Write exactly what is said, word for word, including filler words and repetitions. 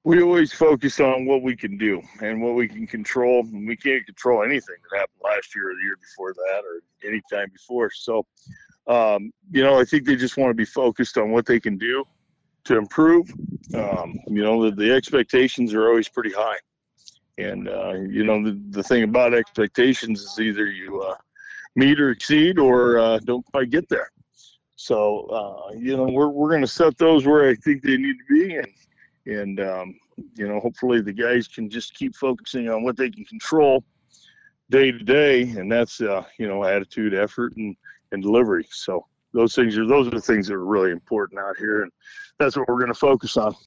We always focus on what we can do and what we can control. We can't control anything that happened last year or the year before that or any time before. So, um, you know, I think they just want to be focused on what they can do to improve. Um, you know, the, the expectations are always pretty high. And, uh, you know, the, the thing about expectations is either you uh, meet or exceed or uh, don't quite get there. So, uh, you know, we're, we're going to set those where I think they need to be. And, and um, you know, hopefully the guys can just keep focusing on what they can control day to day. And that's, uh, you know, attitude, effort, and, and delivery. So those things are, those are the things that are really important out here. And that's what we're going to focus on.